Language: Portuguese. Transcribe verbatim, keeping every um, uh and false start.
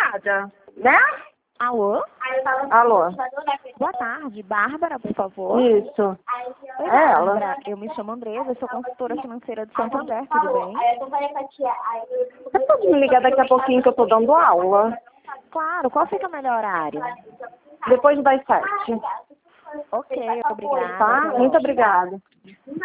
obrigada. Né? Alô? Alô? Boa tarde, Bárbara, por favor. Isso. Oi, É Bárbara. ela. Eu me chamo Andresa, sou consultora financeira do Santander, tudo bem? Você pode me ligar daqui a pouquinho que eu tô dando aula? Claro, qual fica o melhor horário? Depois das sete. Ok, obrigada. Tá? Até Muito logo. obrigada.